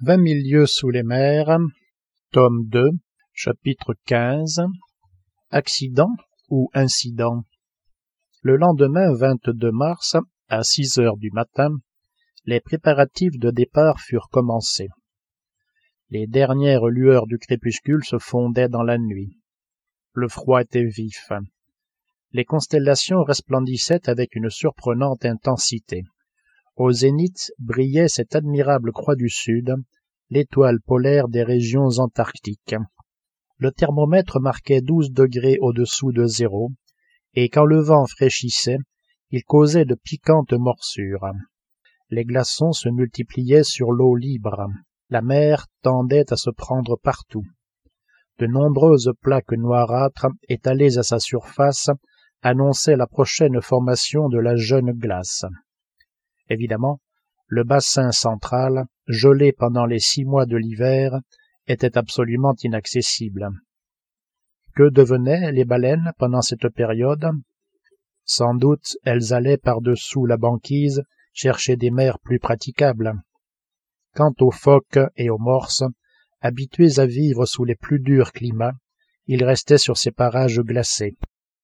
20 000 lieues sous les mers, tome 2, chapitre 15. Accident ou incident? Le lendemain 22 mars, à 6 heures du matin, les préparatifs de départ furent commencés. Les dernières lueurs du crépuscule se fondaient dans la nuit. Le froid était vif. Les constellations resplendissaient avec une surprenante intensité. Au zénith brillait cette admirable croix du Sud, l'étoile polaire des régions antarctiques. Le thermomètre marquait 12 degrés au-dessous de zéro, et quand le vent fraîchissait, il causait de piquantes morsures. Les glaçons se multipliaient sur l'eau libre. La mer tendait à se prendre partout. De nombreuses plaques noirâtres étalées à sa surface annonçaient la prochaine formation de la jeune glace. Évidemment, le bassin central, gelé pendant les 6 mois de l'hiver, était absolument inaccessible. Que devenaient les baleines pendant cette période? Sans doute elles allaient par-dessous la banquise chercher des mers plus praticables. Quant aux phoques et aux morses, habitués à vivre sous les plus durs climats, ils restaient sur ces parages glacés.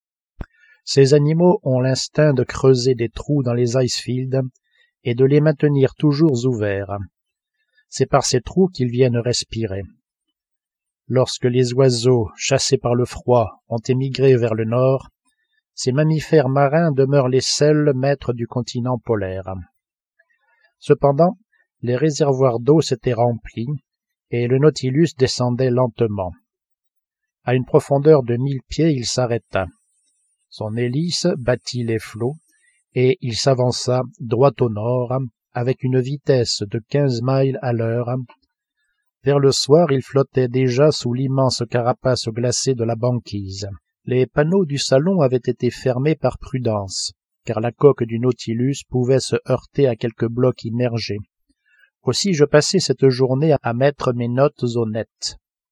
Ces animaux ont l'instinct de creuser des trous dans les icefields et de les maintenir toujours ouverts. C'est par ces trous qu'ils viennent respirer. Lorsque les oiseaux, chassés par le froid, ont émigré vers le nord, ces mammifères marins demeurent les seuls maîtres du continent polaire. Cependant, les réservoirs d'eau s'étaient remplis, et le Nautilus descendait lentement. À une profondeur de 1000 pieds, il s'arrêta. Son hélice battit les flots, et il s'avança droit au nord, avec une vitesse de 15 miles à l'heure. Vers le soir, il flottait déjà sous l'immense carapace glacée de la banquise. Les panneaux du salon avaient été fermés par prudence, car la coque du Nautilus pouvait se heurter à quelques blocs immergés. Aussi je passai cette journée à mettre mes notes au net.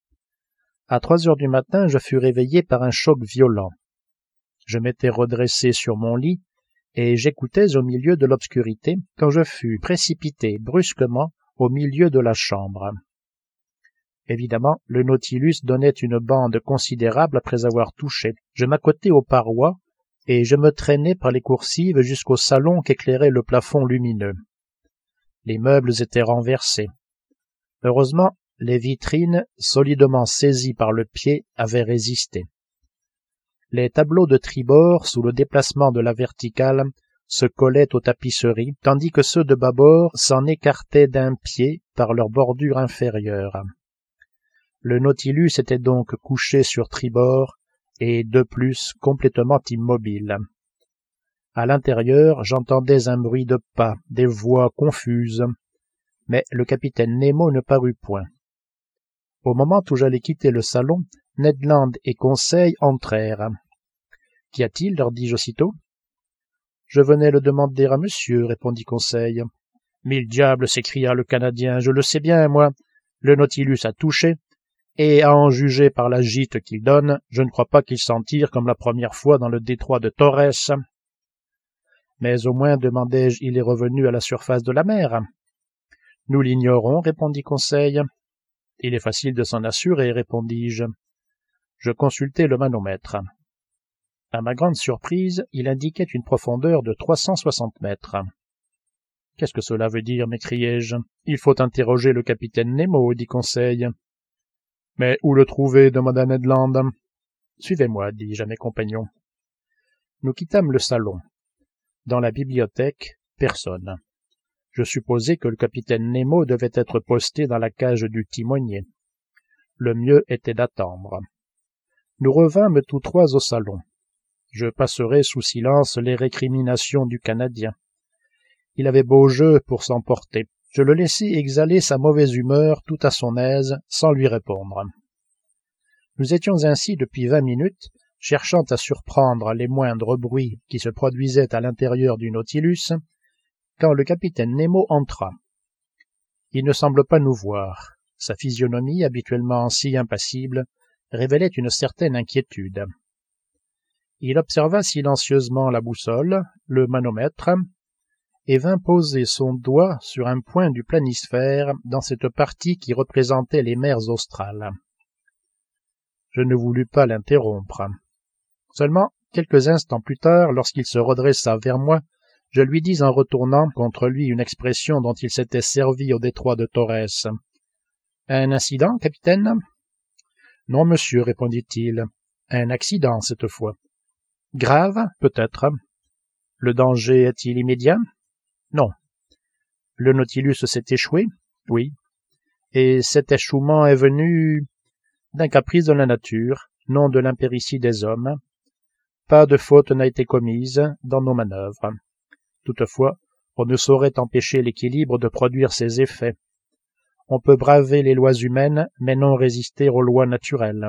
À 3 heures du matin, je fus réveillé par un choc violent. Je m'étais redressé sur mon lit, et j'écoutais au milieu de l'obscurité quand je fus précipité brusquement au milieu de la chambre. Évidemment, le Nautilus donnait une bande considérable après avoir touché. Je m'accotai aux parois, et je me traînai par les coursives jusqu'au salon qu'éclairait le plafond lumineux. Les meubles étaient renversés. Heureusement, les vitrines, solidement saisies par le pied, avaient résisté. Les tableaux de tribord, sous le déplacement de la verticale, se collaient aux tapisseries, tandis que ceux de bâbord s'en écartaient d'un pied par leur bordure inférieure. Le Nautilus était donc couché sur tribord et, de plus, complètement immobile. À l'intérieur, j'entendais un bruit de pas, des voix confuses, mais le capitaine Nemo ne parut point. Au moment où j'allais quitter le salon, Ned Land et Conseil entrèrent. « Qu'y a-t-il » leur dis-je aussitôt. « Je venais le demander à monsieur, » répondit Conseil. « Mille diables » s'écria le Canadien, « je le sais bien, moi. Le Nautilus a touché, et à en juger par la gîte qu'il donne, je ne crois pas qu'il s'en tire comme la première fois dans le détroit de Torres. » Mais au moins, demandai-je, il est revenu à la surface de la mer. « Nous l'ignorons, » répondit Conseil. « Il est facile de s'en assurer, » répondis-je. Je consultai le manomètre. À ma grande surprise, il indiquait une profondeur de 360 mètres. « Qu'est-ce que cela veut dire » m'écriai-je. « Il faut interroger le capitaine Nemo, » dit Conseil. « Mais où le trouver » demanda Ned Land. « Suivez-moi, dis-je à mes compagnons. » Nous quittâmes le salon. Dans la bibliothèque, personne. Je supposai que le capitaine Nemo devait être posté dans la cage du timonier. Le mieux était d'attendre. Nous revînmes tous trois au salon. Je passerai sous silence les récriminations du Canadien. Il avait beau jeu pour s'emporter. Je le laissai exhaler sa mauvaise humeur tout à son aise, sans lui répondre. Nous étions ainsi depuis 20 minutes, cherchant à surprendre les moindres bruits qui se produisaient à l'intérieur du Nautilus, quand le capitaine Nemo entra. Il ne semble pas nous voir. Sa physionomie, habituellement si impassible, révélait une certaine inquiétude. Il observa silencieusement la boussole, le manomètre, et vint poser son doigt sur un point du planisphère dans cette partie qui représentait les mers australes. Je ne voulus pas l'interrompre. Seulement, quelques instants plus tard, lorsqu'il se redressa vers moi, je lui dis en retournant contre lui une expression dont il s'était servi au détroit de Torres. « Un incident, capitaine ?»« Non, monsieur, répondit-il. Un accident, cette fois. »« Grave, peut-être. »« Le danger est-il immédiat ?»« Non. »« Le Nautilus s'est échoué ?»« Oui. »« Et cet échouement est venu d'un caprice de la nature, non de l'impéritie des hommes. Pas de faute n'a été commise dans nos manœuvres. Toutefois, on ne saurait empêcher l'équilibre de produire ses effets. On peut braver les lois humaines, mais non résister aux lois naturelles.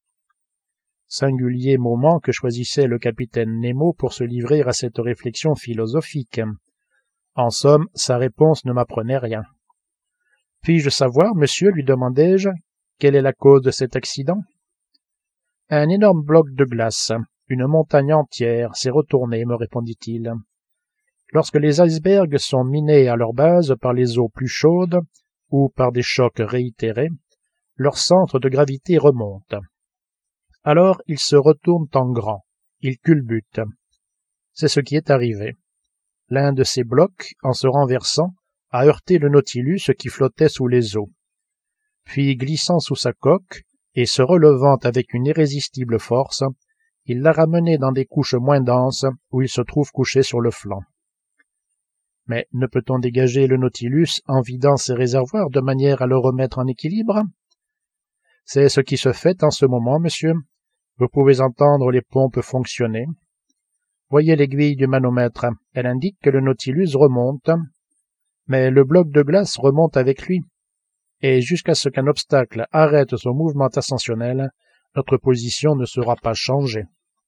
Singulier moment que choisissait le capitaine Nemo pour se livrer à cette réflexion philosophique. En somme, sa réponse ne m'apprenait rien. « Puis-je savoir, monsieur, lui demandai-je, quelle est la cause de cet accident ?»« Un énorme bloc de glace, une montagne entière, s'est retournée, me répondit-il. Lorsque les icebergs sont minés à leur base par les eaux plus chaudes ou par des chocs réitérés, leur centre de gravité remonte. Alors ils se retournent en grand, ils culbutent. C'est ce qui est arrivé. L'un de ces blocs, en se renversant, a heurté le Nautilus qui flottait sous les eaux. Puis, glissant sous sa coque et se relevant avec une irrésistible force, il l'a ramené dans des couches moins denses où il se trouve couché sur le flanc. Mais ne peut-on dégager le Nautilus en vidant ses réservoirs de manière à le remettre en équilibre? C'est ce qui se fait en ce moment, monsieur. Vous pouvez entendre les pompes fonctionner. Voyez l'aiguille du manomètre. Elle indique que le Nautilus remonte. Mais le bloc de glace remonte avec lui. Et jusqu'à ce qu'un obstacle arrête son mouvement ascensionnel, notre position ne sera pas changée.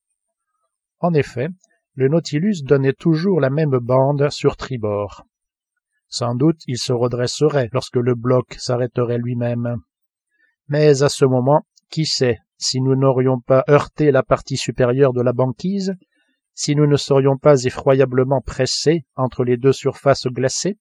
En effet, le Nautilus donnait toujours la même bande sur tribord. Sans doute il se redresserait lorsque le bloc s'arrêterait lui-même. Mais à ce moment, qui sait si nous n'aurions pas heurté la partie supérieure de la banquise, si nous ne serions pas effroyablement pressés entre les deux surfaces glacées?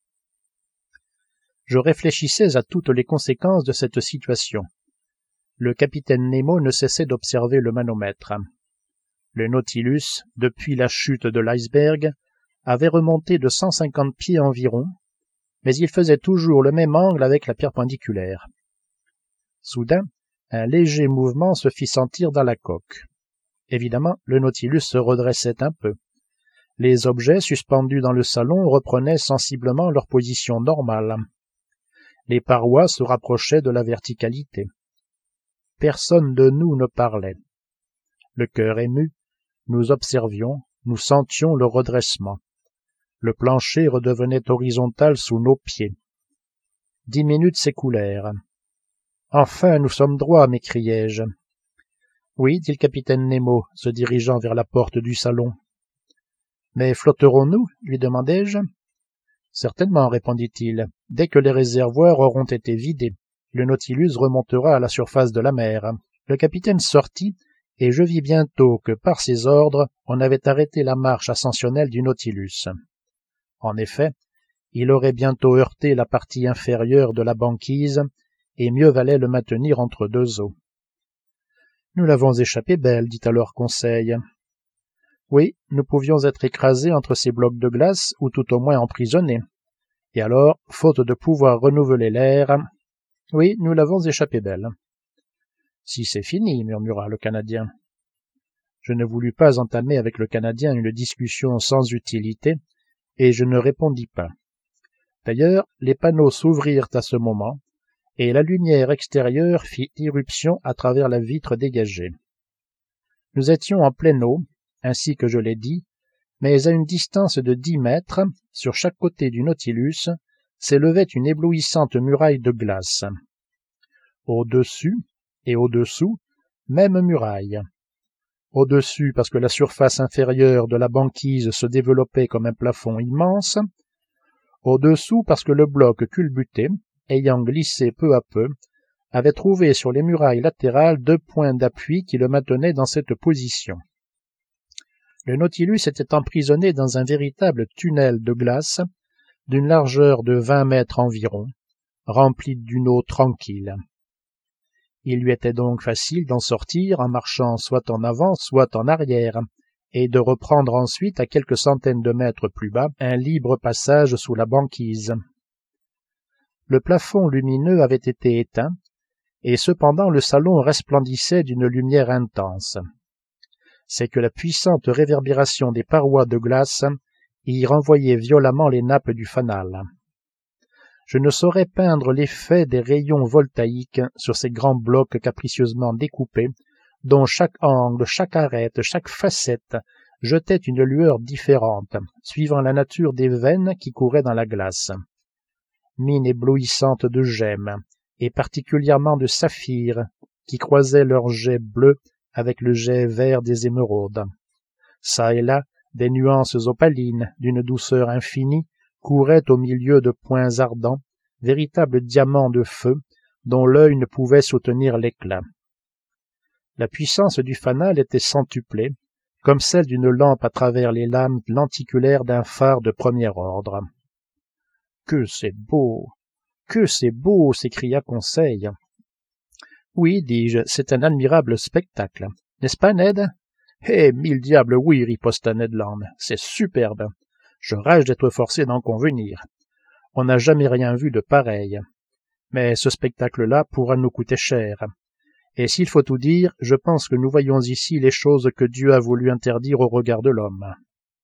Je réfléchissais à toutes les conséquences de cette situation. Le capitaine Nemo ne cessait d'observer le manomètre. Le Nautilus, depuis la chute de l'iceberg, avait remonté de 150 pieds environ, mais il faisait toujours le même angle avec la perpendiculaire. Soudain, un léger mouvement se fit sentir dans la coque. Évidemment, le Nautilus se redressait un peu. Les objets suspendus dans le salon reprenaient sensiblement leur position normale. Les parois se rapprochaient de la verticalité. Personne de nous ne parlait. Le cœur ému, nous observions, nous sentions le redressement. Le plancher redevenait horizontal sous nos pieds. 10 minutes s'écoulèrent. « Enfin, nous sommes droits, m'écriai-je. »« Oui, dit le capitaine Nemo, se dirigeant vers la porte du salon. »« Mais flotterons-nous » lui demandai-je. « Certainement, répondit-il. Dès que les réservoirs auront été vidés, le Nautilus remontera à la surface de la mer. » Le capitaine sortit, et je vis bientôt que, par ses ordres, on avait arrêté la marche ascensionnelle du Nautilus. En effet, il aurait bientôt heurté la partie inférieure de la banquise, et mieux valait le maintenir entre deux eaux. « Nous l'avons échappé belle, dit alors Conseil. Oui, nous pouvions être écrasés entre ces blocs de glace, ou tout au moins emprisonnés. Et alors, faute de pouvoir renouveler l'air, oui, nous l'avons échappé belle. Si c'est fini, murmura le Canadien. Je ne voulus pas entamer avec le Canadien une discussion sans utilité, et je ne répondis pas. D'ailleurs, les panneaux s'ouvrirent à ce moment, et la lumière extérieure fit irruption à travers la vitre dégagée. Nous étions en pleine eau, ainsi que je l'ai dit, mais à une distance de 10 mètres, sur chaque côté du Nautilus, s'élevait une éblouissante muraille de glace. Au-dessus et au-dessous, même muraille. Au-dessus parce que la surface inférieure de la banquise se développait comme un plafond immense, au-dessous parce que le bloc culbuté, ayant glissé peu à peu, avait trouvé sur les murailles latérales 2 points d'appui qui le maintenaient dans cette position. Le Nautilus était emprisonné dans un véritable tunnel de glace d'une largeur de 20 mètres environ, rempli d'une eau tranquille. Il lui était donc facile d'en sortir en marchant soit en avant, soit en arrière, et de reprendre ensuite à quelques centaines de mètres plus bas un libre passage sous la banquise. Le plafond lumineux avait été éteint, et cependant le salon resplendissait d'une lumière intense. C'est que la puissante réverbération des parois de glace y renvoyait violemment les nappes du fanal. Je ne saurais peindre l'effet des rayons voltaïques sur ces grands blocs capricieusement découpés, dont chaque angle, chaque arête, chaque facette jetait une lueur différente, suivant la nature des veines qui couraient dans la glace. Mine éblouissante de gemmes, et particulièrement de saphirs, qui croisaient leur jet bleu avec le jet vert des émeraudes. Çà et là, des nuances opalines, d'une douceur infinie, couraient au milieu de points ardents, véritables diamants de feu, dont l'œil ne pouvait soutenir l'éclat. La puissance du fanal était centuplée, comme celle d'une lampe à travers les lames lenticulaires d'un phare de premier ordre. « Que c'est beau! Que c'est beau !» s'écria Conseil. « Oui, dis-je, c'est un admirable spectacle. N'est-ce pas, Ned ?»« Eh, mille diables, oui, riposta Ned Land, c'est superbe. Je rage d'être forcé d'en convenir. On n'a jamais rien vu de pareil. Mais ce spectacle-là pourra nous coûter cher. Et s'il faut tout dire, je pense que nous voyons ici les choses que Dieu a voulu interdire au regard de l'homme. »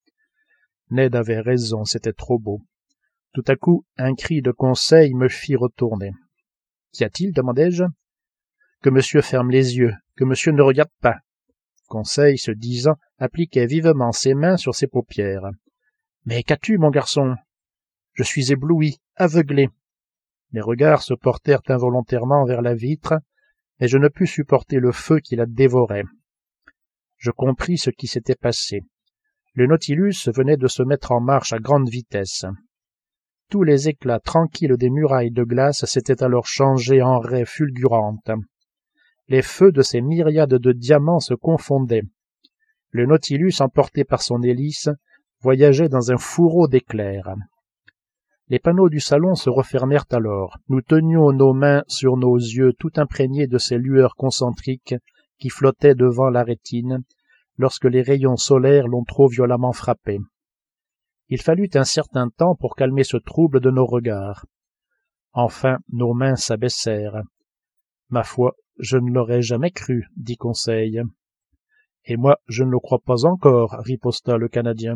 Ned avait raison, c'était trop beau. Tout à coup, un cri de Conseil me fit retourner. « Qu'y a-t-il » demandai-je. « Que monsieur ferme les yeux, que monsieur ne regarde pas. » Conseil, se disant, appliquait vivement ses mains sur ses paupières. « Mais qu'as-tu, mon garçon ?»« Je suis ébloui, aveuglé. » Mes regards se portèrent involontairement vers la vitre, mais je ne pus supporter le feu qui la dévorait. Je compris ce qui s'était passé. Le Nautilus venait de se mettre en marche à grande vitesse. Tous les éclats tranquilles des murailles de glace s'étaient alors changés en raies fulgurantes. Les feux de ces myriades de diamants se confondaient. Le Nautilus, emporté par son hélice, voyageait dans un fourreau d'éclairs. Les panneaux du salon se refermèrent alors. Nous tenions nos mains sur nos yeux tout imprégnés de ces lueurs concentriques qui flottaient devant la rétine lorsque les rayons solaires l'ont trop violemment frappé. Il fallut un certain temps pour calmer ce trouble de nos regards. Enfin, nos mains s'abaissèrent. « Ma foi, je ne l'aurais jamais cru, » dit Conseil. « Et moi, je ne le crois pas encore, » riposta le Canadien.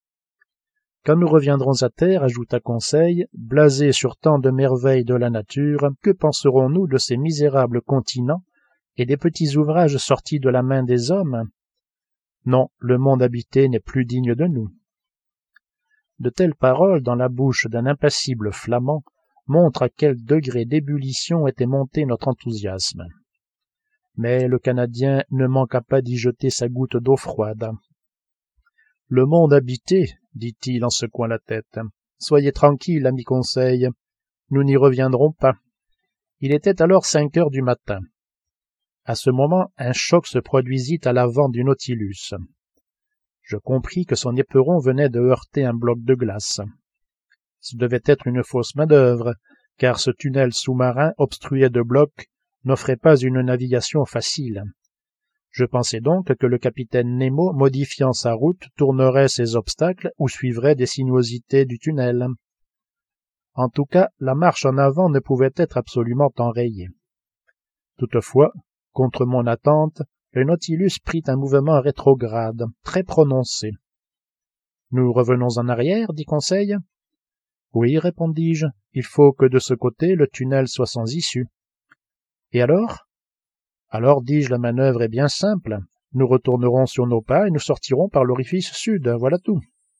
« Quand nous reviendrons à terre, » ajouta Conseil, blasé sur tant de merveilles de la nature, que penserons-nous de ces misérables continents et des petits ouvrages sortis de la main des hommes? Non, le monde habité n'est plus digne de nous. De telles paroles dans la bouche d'un impassible Flamand montrent à quel degré d'ébullition était monté notre enthousiasme. Mais le Canadien ne manqua pas d'y jeter sa goutte d'eau froide. « Le monde habité, dit-il en secouant la tête. Soyez tranquille, ami Conseil, nous n'y reviendrons pas. » Il était alors 5 heures du matin. À ce moment, un choc se produisit à l'avant du Nautilus. Je compris que son éperon venait de heurter un bloc de glace. Ce devait être une fausse manœuvre, car ce tunnel sous-marin obstrué de blocs n'offrait pas une navigation facile. Je pensais donc que le capitaine Nemo, modifiant sa route, tournerait ces obstacles ou suivrait des sinuosités du tunnel. En tout cas, la marche en avant ne pouvait être absolument enrayée. Toutefois, contre mon attente, le Nautilus prit un mouvement rétrograde, très prononcé. « Nous revenons en arrière, dit Conseil. »« Oui, répondis-je, il faut que de ce côté le tunnel soit sans issue. »« Et alors ?»« Alors, dis-je, la manœuvre est bien simple. Nous retournerons sur nos pas et nous sortirons par l'orifice sud, voilà tout. »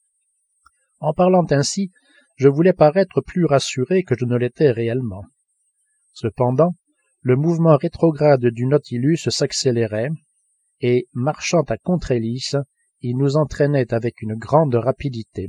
En parlant ainsi, je voulais paraître plus rassuré que je ne l'étais réellement. Cependant, le mouvement rétrograde du Nautilus s'accélérait, et, marchant à contre-hélice, il nous entraînait avec une grande rapidité.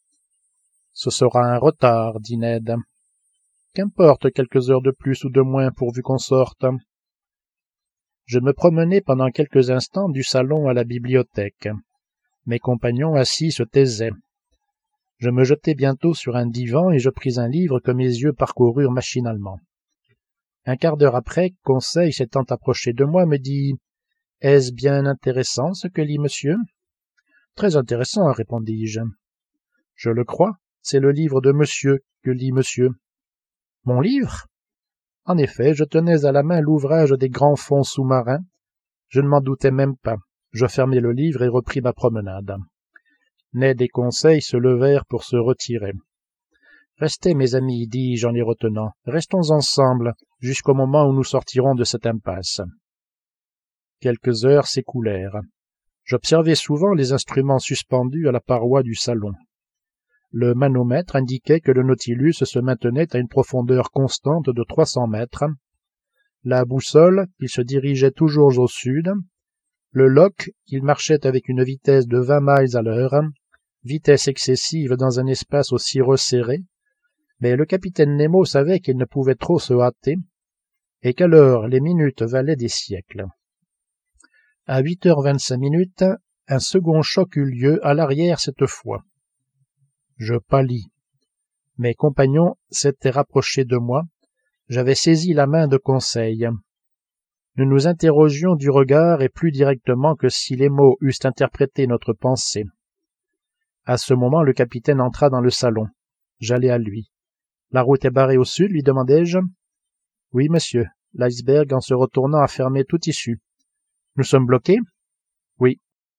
« Ce sera un retard, dit Ned. Qu'importe quelques heures de plus ou de moins pourvu qu'on sorte. » Je me promenai pendant quelques instants du salon à la bibliothèque. Mes compagnons assis se taisaient. Je me jetai bientôt sur un divan et je pris un livre que mes yeux parcoururent machinalement. Un quart d'heure après, Conseil s'étant approché de moi me dit « Est-ce bien intéressant ce que lit monsieur ?»« Très intéressant, répondis-je. »« Je le crois, c'est le livre de monsieur que lit monsieur. »« Mon livre ?» En effet, je tenais à la main l'ouvrage des grands fonds sous-marins. Je ne m'en doutais même pas. Je fermai le livre et repris ma promenade. Ned et Conseil se levèrent pour se retirer. « Restez, mes amis, dis-je en les retenant. Restons ensemble jusqu'au moment où nous sortirons de cette impasse. » Quelques heures s'écoulèrent. J'observais souvent les instruments suspendus à la paroi du salon. Le manomètre indiquait que le Nautilus se maintenait à une profondeur constante de 300 mètres. La boussole, qu'il se dirigeait toujours au sud. Le loch, qu'il marchait avec une vitesse de 20 miles à l'heure, vitesse excessive dans un espace aussi resserré, mais le capitaine Nemo savait qu'il ne pouvait trop se hâter, et qu'alors les minutes valaient des siècles. À 8h25, un second choc eut lieu à l'arrière cette fois. Je pâlis. Mes compagnons s'étaient rapprochés de moi. J'avais saisi la main de Conseil. Nous nous interrogions du regard et plus directement que si les mots eussent interprété notre pensée. À ce moment, le capitaine entra dans le salon. J'allai à lui. « La route est barrée au sud ?» lui demandai-je. « Oui, monsieur. L'iceberg, en se retournant, a fermé toute issue. »« Nous sommes bloqués ?» ?»« Oui. »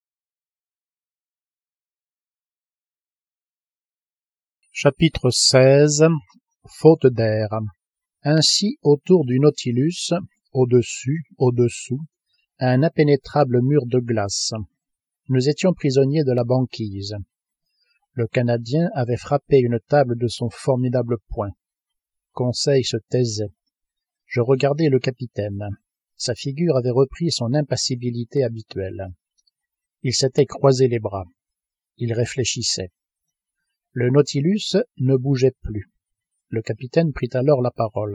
Chapitre 16. Faute d'air. Ainsi, autour du Nautilus, au-dessous, un impénétrable mur de glace. Nous étions prisonniers de la banquise. Le Canadien avait frappé une table de son formidable poing. Conseil se taisait. Je regardais le capitaine. Sa figure avait repris son impassibilité habituelle. Il s'était croisé les bras. Il réfléchissait. Le Nautilus ne bougeait plus. Le capitaine prit alors la parole.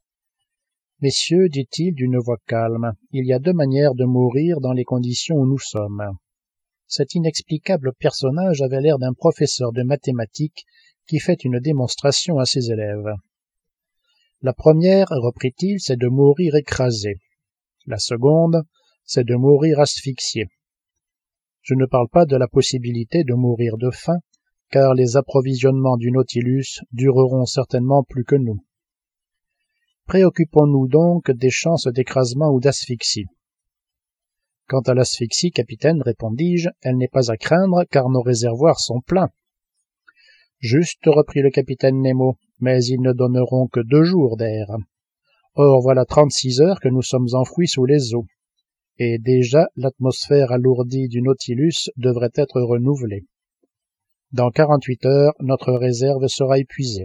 « Messieurs, dit-il d'une voix calme, il y a deux manières de mourir dans les conditions où nous sommes. » Cet inexplicable personnage avait l'air d'un professeur de mathématiques qui fait une démonstration à ses élèves. « La première, reprit-il, c'est de mourir écrasé. La seconde, c'est de mourir asphyxié. Je ne parle pas de la possibilité de mourir de faim, car les approvisionnements du Nautilus dureront certainement plus que nous. Préoccupons-nous donc des chances d'écrasement ou d'asphyxie. Quant à l'asphyxie, capitaine, répondis-je, elle n'est pas à craindre, car nos réservoirs sont pleins. Juste, reprit le capitaine Nemo, mais ils ne donneront que 2 jours d'air. Or, voilà 36 heures que nous sommes enfouis sous les eaux, et déjà l'atmosphère alourdie du Nautilus devrait être renouvelée. Dans 48 heures, notre réserve sera épuisée.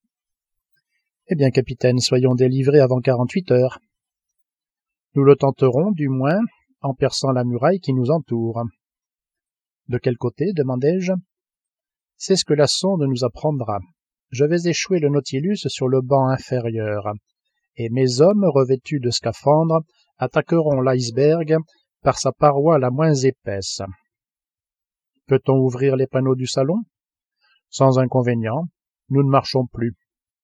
Eh bien, capitaine, soyons délivrés avant 48 heures. Nous le tenterons, du moins, en perçant la muraille qui nous entoure. De quel côté, demandai-je. C'est ce que la sonde nous apprendra. Je vais échouer le Nautilus sur le banc inférieur, et mes hommes, revêtus de scaphandres, attaqueront l'iceberg par sa paroi la moins épaisse. Peut-on ouvrir les panneaux du salon? Sans inconvénient, nous ne marchons plus.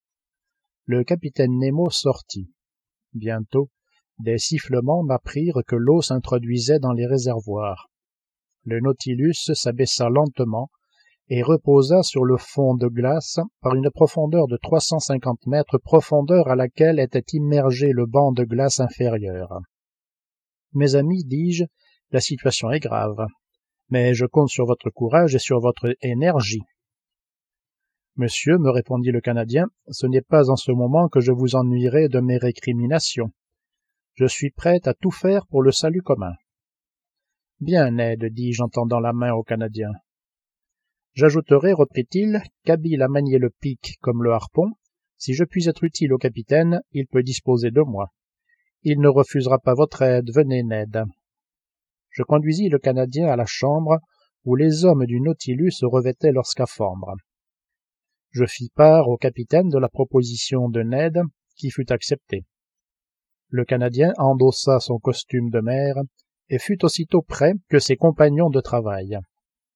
Le capitaine Nemo sortit. Bientôt, des sifflements m'apprirent que l'eau s'introduisait dans les réservoirs. Le Nautilus s'abaissa lentement et reposa sur le fond de glace par une profondeur de 350 mètres, profondeur à laquelle était immergé le banc de glace inférieur. « Mes amis, dis-je, la situation est grave, mais je compte sur votre courage et sur votre énergie. »« Monsieur, me répondit le Canadien, ce n'est pas en ce moment que je vous ennuierai de mes récriminations. Je suis prêt à tout faire pour le salut commun. »« Bien, Ned, dis-je en tendant la main au Canadien. »« J'ajouterai, reprit-il, qu'habile à manier le pic comme le harpon, si je puis être utile au capitaine, il peut disposer de moi. Il ne refusera pas votre aide, venez, Ned. » Je conduisis le Canadien à la chambre où les hommes du Nautilus revêtaient leurs scaphandres. Je fis part au capitaine de la proposition de Ned, qui fut acceptée. Le Canadien endossa son costume de mer et fut aussitôt prêt que ses compagnons de travail.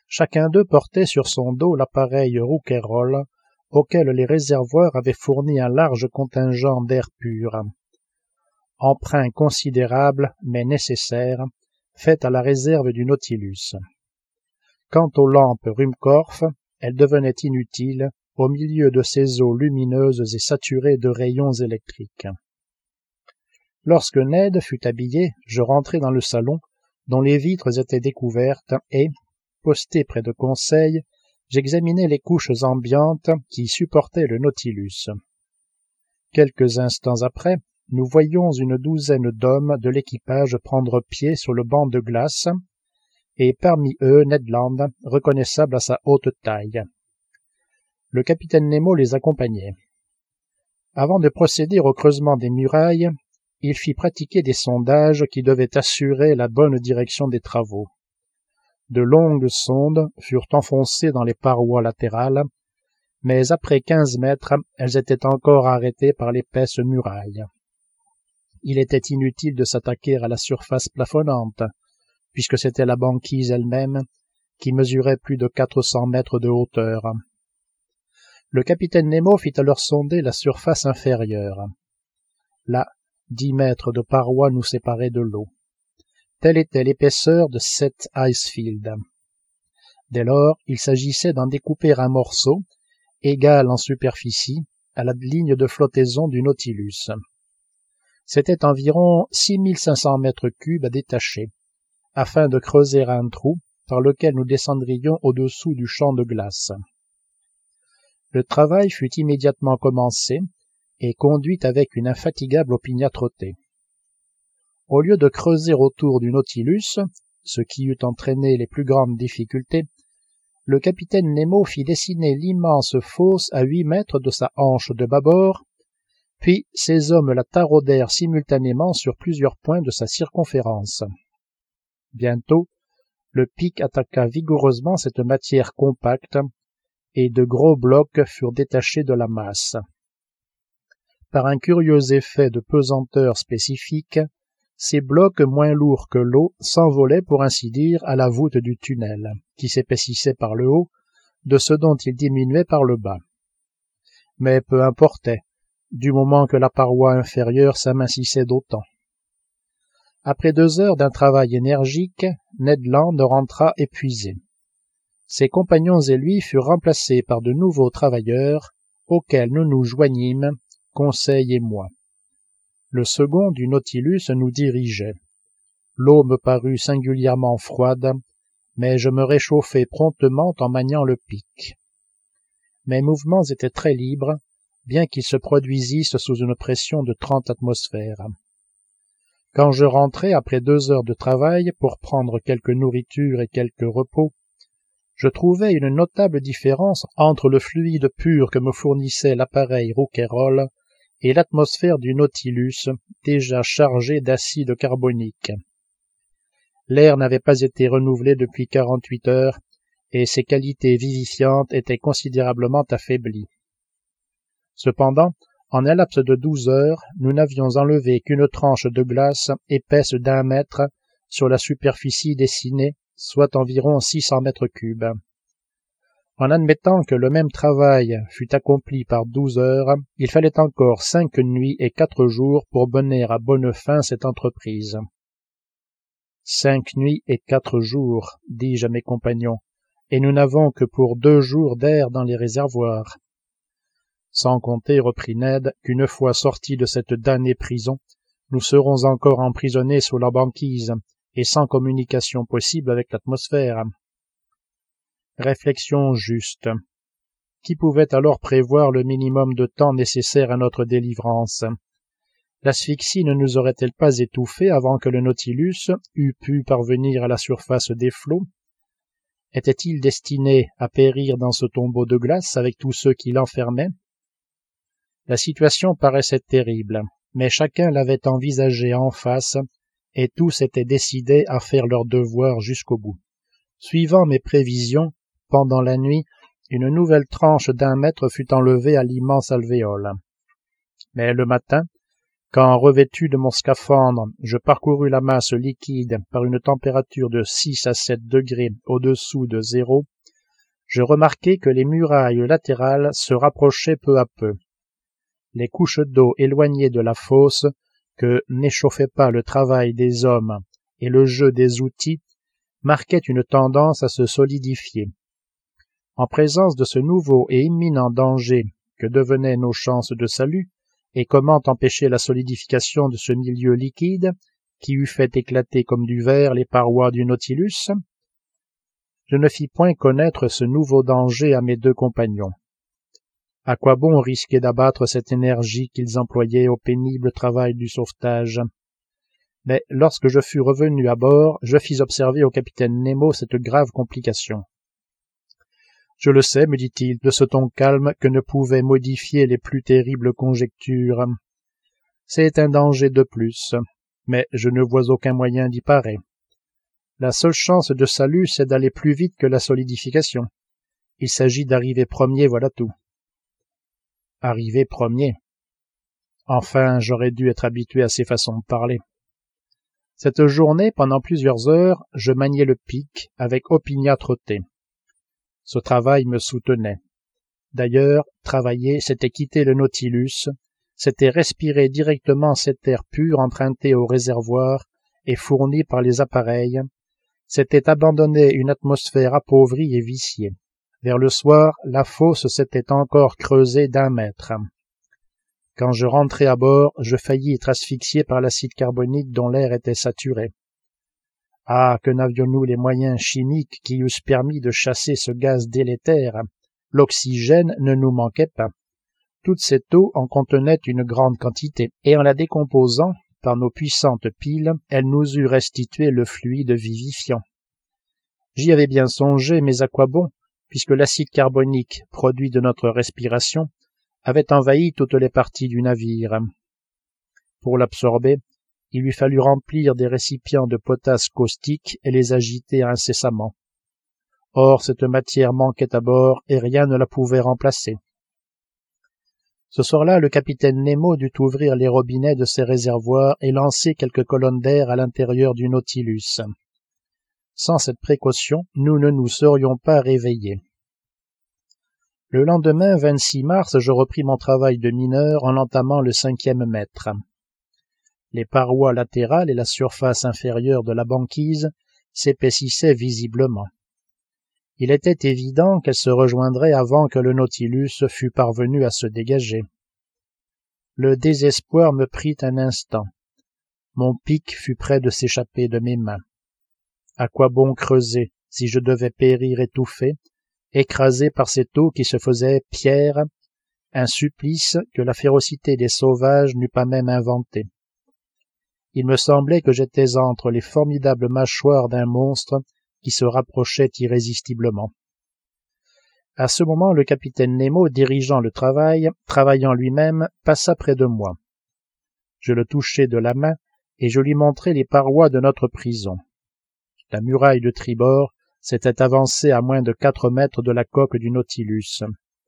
Chacun d'eux portait sur son dos l'appareil Rouquayrol, auquel les réservoirs avaient fourni un large contingent d'air pur. Emprunt considérable, mais nécessaire, fait à la réserve du Nautilus. Quant aux lampes Ruhmkorff, elles devenaient inutiles au milieu de ces eaux lumineuses et saturées de rayons électriques. Lorsque Ned fut habillé, je rentrai dans le salon, dont les vitres étaient découvertes, et, posté près de Conseil, j'examinais les couches ambiantes qui supportaient le Nautilus. Quelques instants après, nous voyions une douzaine d'hommes de l'équipage prendre pied sur le banc de glace, et parmi eux Ned Land, reconnaissable à sa haute taille. Le capitaine Nemo les accompagnait. Avant de procéder au creusement des murailles, il fit pratiquer des sondages qui devaient assurer la bonne direction des travaux. De longues sondes furent enfoncées dans les parois latérales, mais après 15 mètres, elles étaient encore arrêtées par l'épaisse muraille. Il était inutile de s'attaquer à la surface plafonnante, puisque c'était la banquise elle-même qui mesurait plus de 400 mètres de hauteur. Le capitaine Nemo fit alors sonder la surface inférieure. Là, 10 mètres de parois nous séparaient de l'eau. Telle était l'épaisseur de cet icefield. Dès lors, il s'agissait d'en découper un morceau, égal en superficie, à la ligne de flottaison du Nautilus. C'était environ 6500 mètres cubes à détacher, afin de creuser un trou par lequel nous descendrions au-dessous du champ de glace. Le travail fut immédiatement commencé et conduit avec une infatigable opiniâtreté. Au lieu de creuser autour du Nautilus, ce qui eût entraîné les plus grandes difficultés, le capitaine Nemo fit dessiner l'immense fosse à 8 mètres de sa hanche de bâbord, puis ses hommes la taraudèrent simultanément sur plusieurs points de sa circonférence. Bientôt, le pic attaqua vigoureusement cette matière compacte, et de gros blocs furent détachés de la masse. Par un curieux effet de pesanteur spécifique, ces blocs moins lourds que l'eau s'envolaient pour ainsi dire à la voûte du tunnel, qui s'épaississait par le haut, de ce dont il diminuait par le bas. Mais peu importait, du moment que la paroi inférieure s'amincissait d'autant. Après 2 heures d'un travail énergique, Ned Land rentra épuisé. Ses compagnons et lui furent remplacés par de nouveaux travailleurs, auxquels nous nous joignîmes, Conseil et moi. Le second du Nautilus nous dirigeait. L'eau me parut singulièrement froide, mais je me réchauffai promptement en maniant le pic. Mes mouvements étaient très libres, bien qu'ils se produisissent sous une pression de 30 atmosphères. Quand je rentrai après 2 heures de travail pour prendre quelque nourriture et quelque repos, je trouvai une notable différence entre le fluide pur que me fournissait l'appareil Rouquayrol et l'atmosphère du Nautilus, déjà chargée d'acide carbonique. L'air n'avait pas été renouvelé depuis 48 heures, et ses qualités vivifiantes étaient considérablement affaiblies. Cependant, en un laps de 12 heures, nous n'avions enlevé qu'une tranche de glace épaisse d'1 mètre sur la superficie dessinée, soit environ 600 mètres cubes. En admettant que le même travail fût accompli par 12 heures, il fallait encore 5 nuits et 4 jours pour mener à bonne fin cette entreprise. 5 nuits et 4 jours, dis-je à mes compagnons, et nous n'avons que pour 2 jours d'air dans les réservoirs. Sans compter, reprit Ned, qu'une fois sortis de cette damnée prison, nous serons encore emprisonnés sous la banquise et sans communication possible avec l'atmosphère. Réflexion juste. Qui pouvait alors prévoir le minimum de temps nécessaire à notre délivrance? L'asphyxie ne nous aurait-elle pas étouffés avant que le Nautilus eût pu parvenir à la surface des flots? Était-il destiné à périr dans ce tombeau de glace avec tous ceux qui l'enfermaient? La situation paraissait terrible, mais chacun l'avait envisagée en face, et tous étaient décidés à faire leur devoir jusqu'au bout. Suivant mes prévisions, pendant la nuit, une nouvelle tranche d'1 mètre fut enlevée à l'immense alvéole. Mais le matin, Quand, revêtu de mon scaphandre, je parcourus la masse liquide par une température de 6 à 7 degrés au-dessous de zéro, je remarquai que les murailles latérales se rapprochaient peu à peu. Les couches d'eau éloignées de la fosse, que n'échauffait pas le travail des hommes et le jeu des outils, marquaient une tendance à se solidifier. En présence de ce nouveau et imminent danger que devenaient nos chances de salut, et comment empêcher la solidification de ce milieu liquide qui eût fait éclater comme du verre les parois du Nautilus, je ne fis point connaître ce nouveau danger à mes deux compagnons. À quoi bon risquer d'abattre cette énergie qu'ils employaient au pénible travail du sauvetage? Mais lorsque je fus revenu à bord, je fis observer au capitaine Nemo cette grave complication. « Je le sais, me dit-il, de ce ton calme que ne pouvaient modifier les plus terribles conjectures. C'est un danger de plus, mais je ne vois aucun moyen d'y parer. La seule chance de salut, c'est d'aller plus vite que la solidification. Il s'agit d'arriver premier, voilà tout. » Arriver premier. Enfin, j'aurais dû être habitué à ces façons de parler. Cette journée, pendant plusieurs heures, je maniai le pic avec opiniâtreté. Ce travail me soutenait. D'ailleurs, travailler, c'était quitter le Nautilus, c'était respirer directement cet air pur emprunté au réservoir et fourni par les appareils, c'était abandonner une atmosphère appauvrie et viciée. Vers le soir, la fosse s'était encore creusée d'1 mètre. Quand je rentrai à bord, je faillis être asphyxié par l'acide carbonique dont l'air était saturé. Ah, que n'avions-nous les moyens chimiques qui eussent permis de chasser ce gaz délétère. L'oxygène ne nous manquait pas. Toute cette eau en contenait une grande quantité, et en la décomposant par nos puissantes piles, elle nous eût restitué le fluide vivifiant. J'y avais bien songé, mais à quoi bon, puisque l'acide carbonique, produit de notre respiration, avait envahi toutes les parties du navire. Pour l'absorber, il lui fallut remplir des récipients de potasse caustique et les agiter incessamment. Or, cette matière manquait à bord et rien ne la pouvait remplacer. Ce soir-là, le capitaine Nemo dut ouvrir les robinets de ses réservoirs et lancer quelques colonnes d'air à l'intérieur du Nautilus. Sans cette précaution, nous ne nous serions pas réveillés. Le lendemain, 26 mars, je repris mon travail de mineur en entamant le 5e mètre. Les parois latérales et la surface inférieure de la banquise s'épaississaient visiblement. Il était évident qu'elles se rejoindraient avant que le Nautilus fût parvenu à se dégager. Le désespoir me prit un instant. Mon pic fut près de s'échapper de mes mains. À quoi bon creuser si je devais périr étouffé, écrasé par cette eau qui se faisait pierre, un supplice que la férocité des sauvages n'eût pas même inventé. Il me semblait que j'étais entre les formidables mâchoires d'un monstre qui se rapprochait irrésistiblement. À ce moment, le capitaine Nemo, dirigeant le travail, travaillant lui-même, passa près de moi. Je le touchai de la main et je lui montrai les parois de notre prison. La muraille de tribord s'était avancée à moins de 4 mètres de la coque du Nautilus.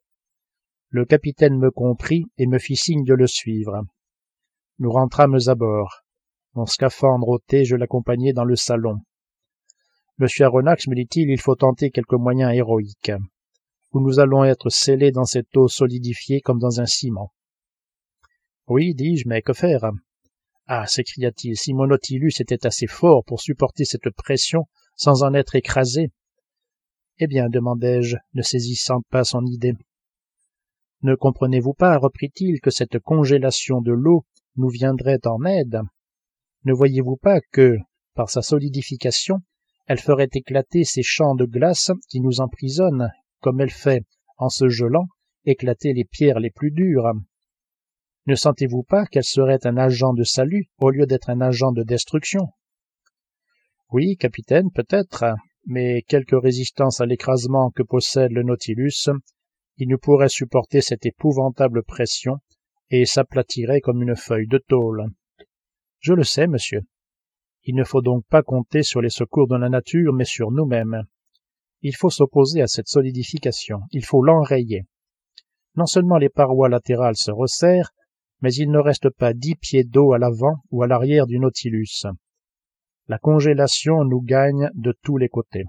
Le capitaine me comprit et me fit signe de le suivre. Nous rentrâmes à bord. Mon scaphandre ôté, je l'accompagnai dans le salon. « Monsieur Aronnax, me dit-il, il faut tenter quelques moyens héroïques. Ou nous allons être scellés dans cette eau solidifiée comme dans un ciment. »« Oui, dis-je, mais que faire ?»« Ah, s'écria-t-il, si mon Nautilus était assez fort pour supporter cette pression sans en être écrasé. »« Eh bien, demandai-je, ne saisissant pas son idée. Ne comprenez-vous pas, reprit-il, que cette congélation de l'eau nous viendrait en aide? Ne voyez-vous pas que, par sa solidification, elle ferait éclater ces champs de glace qui nous emprisonnent, comme elle fait, en se gelant, éclater les pierres les plus dures? Ne sentez-vous pas qu'elle serait un agent de salut au lieu d'être un agent de destruction? Oui, capitaine, peut-être, mais quelque résistance à l'écrasement que possède le Nautilus, il ne pourrait supporter cette épouvantable pression et s'aplatirait comme une feuille de tôle. Je le sais, monsieur. Il ne faut donc pas compter sur les secours de la nature, mais sur nous-mêmes. Il faut s'opposer à cette solidification, il faut l'enrayer. Non seulement les parois latérales se resserrent, mais il ne reste pas 10 pieds d'eau à l'avant ou à l'arrière du Nautilus. La congélation nous gagne de tous les côtés.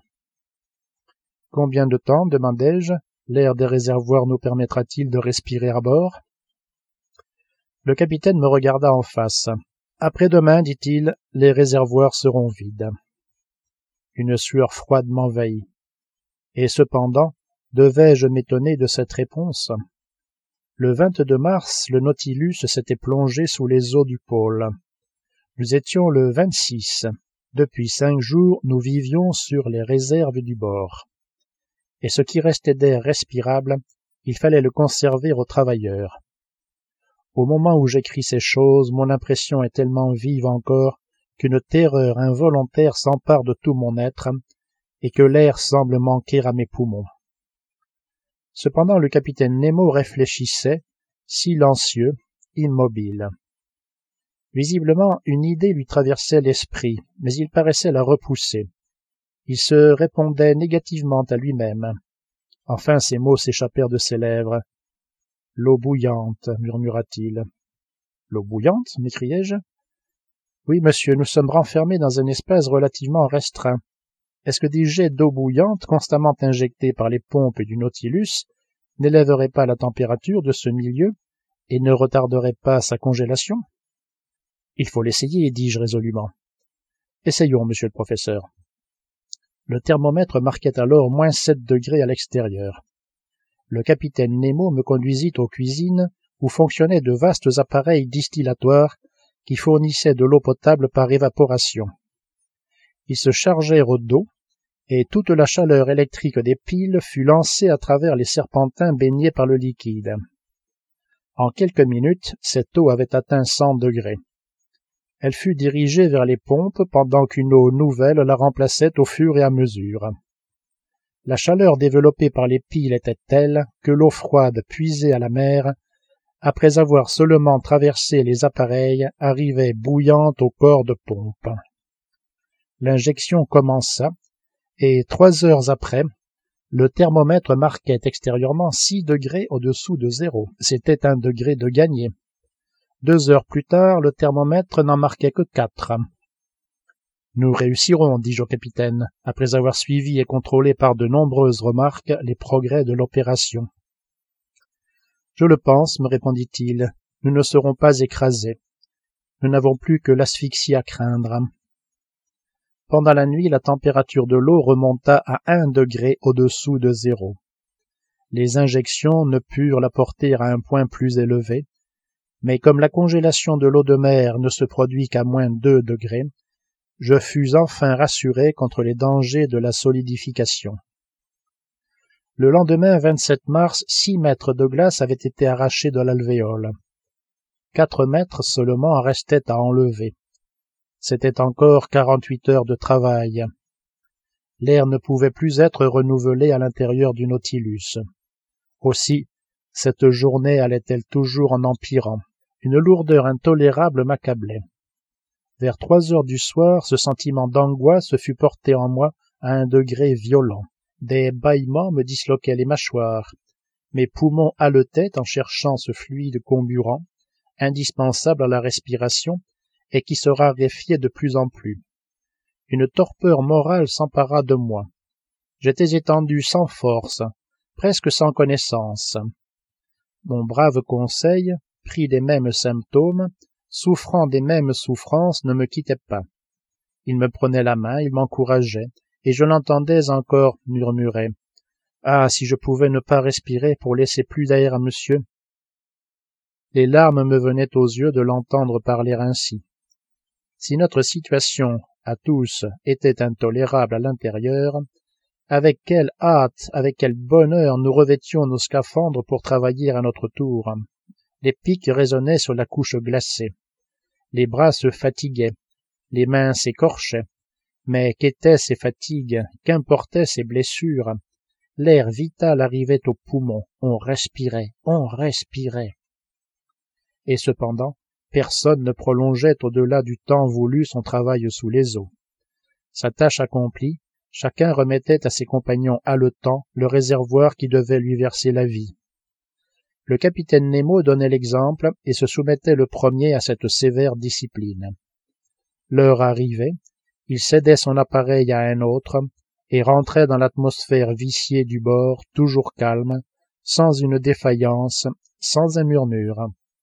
« Combien de temps, demandai-je, l'air des réservoirs nous permettra-t-il de respirer à bord ?» Le capitaine me regarda en face. « Après-demain, dit-il, les réservoirs seront vides. » Une sueur froide m'envahit. Et cependant, devais-je m'étonner de cette réponse ? Le 22 mars, le Nautilus s'était plongé sous les eaux du pôle. Nous étions le 26. Depuis 5 jours, nous vivions sur les réserves du bord. Et ce qui restait d'air respirable, il fallait le conserver aux travailleurs. Au moment où j'écris ces choses, mon impression est tellement vive encore qu'une terreur involontaire s'empare de tout mon être et que l'air semble manquer à mes poumons. Cependant, le capitaine Nemo réfléchissait, silencieux, immobile. Visiblement, une idée lui traversait l'esprit, mais il paraissait la repousser. Il se répondait négativement à lui-même. Enfin, ces mots s'échappèrent de ses lèvres. « L'eau bouillante, » murmura-t-il. « L'eau bouillante » m'écriai-je. « Oui, monsieur, nous sommes renfermés dans un espace relativement restreint. Est-ce que des jets d'eau bouillante, constamment injectés par les pompes du Nautilus, n'élèveraient pas la température de ce milieu et ne retarderaient pas sa congélation ? » « Il faut l'essayer, dis-je résolument. »« Essayons, monsieur le professeur. » Le thermomètre marquait alors moins 7 degrés à l'extérieur. Le capitaine Nemo me conduisit aux cuisines où fonctionnaient de vastes appareils distillatoires qui fournissaient de l'eau potable par évaporation. Ils se chargèrent d'eau et toute la chaleur électrique des piles fut lancée à travers les serpentins baignés par le liquide. En quelques minutes, cette eau avait atteint 100 degrés. Elle fut dirigée vers les pompes pendant qu'une eau nouvelle la remplaçait au fur et à mesure. La chaleur développée par les piles était telle que l'eau froide puisée à la mer, après avoir seulement traversé les appareils, arrivait bouillante au corps de pompe. L'injection commença, et 3 heures après, le thermomètre marquait extérieurement 6 degrés au-dessous de zéro. C'était 1 degré de gagné. 2 heures plus tard, le thermomètre n'en marquait que 4. « Nous réussirons, dis-je au capitaine, après avoir suivi et contrôlé par de nombreuses remarques les progrès de l'opération. »« Je le pense, me répondit-il, nous ne serons pas écrasés. Nous n'avons plus que l'asphyxie à craindre. » Pendant la nuit, la température de l'eau remonta à 1 degré au-dessous de zéro. Les injections ne purent la porter à un point plus élevé, mais comme la congélation de l'eau de mer ne se produit qu'à moins 2 degrés, je fus enfin rassuré contre les dangers de la solidification. Le lendemain 27 mars, 6 mètres de glace avaient été arrachés de l'alvéole. 4 mètres seulement en restaient à enlever. C'était encore 48 heures de travail. L'air ne pouvait plus être renouvelé à l'intérieur du Nautilus. Aussi, cette journée allait-elle toujours en empirant. Une lourdeur intolérable m'accablait. Vers 3 heures du soir, ce sentiment d'angoisse fut porté en moi à un degré violent. Des bâillements me disloquaient les mâchoires. Mes poumons haletaient en cherchant ce fluide comburant, indispensable à la respiration et qui se raréfiait de plus en plus. Une torpeur morale s'empara de moi. J'étais étendu sans force, presque sans connaissance. Mon brave Conseil, pris des mêmes symptômes, souffrant des mêmes souffrances, ne me quittait pas. Il me prenait la main, il m'encourageait, et je l'entendais encore murmurer « Ah, si je pouvais ne pas respirer pour laisser plus d'air à monsieur !» Les larmes me venaient aux yeux de l'entendre parler ainsi. Si notre situation, à tous, était intolérable à l'intérieur, avec quelle hâte, avec quel bonheur nous revêtions nos scaphandres pour travailler à notre tour. Les pics résonnaient sur la couche glacée. Les bras se fatiguaient, les mains s'écorchaient. Mais qu'étaient ces fatigues, qu'importaient ces blessures? L'air vital arrivait aux poumons, on respirait, on respirait. Et cependant, personne ne prolongeait au-delà du temps voulu son travail sous les eaux. Sa tâche accomplie, chacun remettait à ses compagnons haletants le réservoir qui devait lui verser la vie. Le capitaine Nemo donnait l'exemple et se soumettait le premier à cette sévère discipline. L'heure arrivait, il cédait son appareil à un autre et rentrait dans l'atmosphère viciée du bord, toujours calme, sans une défaillance, sans un murmure.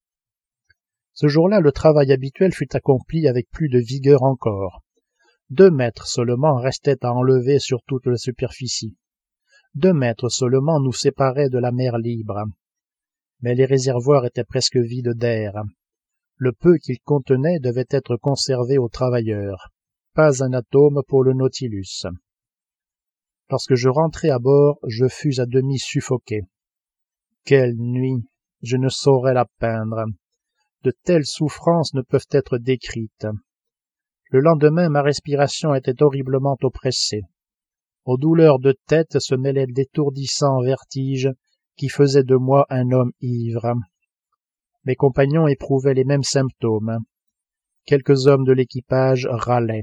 Ce jour-là, le travail habituel fut accompli avec plus de vigueur encore. 2 mètres seulement restaient à enlever sur toute la superficie. 2 mètres seulement nous séparaient de la mer libre. Mais les réservoirs étaient presque vides d'air. Le peu qu'ils contenaient devait être conservé aux travailleurs. Pas un atome pour le Nautilus. Lorsque je rentrai à bord, je fus à demi suffoqué. Quelle nuit! Je ne saurais la peindre. De telles souffrances ne peuvent être décrites. Le lendemain, ma respiration était horriblement oppressée. Aux douleurs de tête se mêlaient d'étourdissants vertiges qui faisaient de moi un homme ivre. Mes compagnons éprouvaient les mêmes symptômes. Quelques hommes de l'équipage râlaient.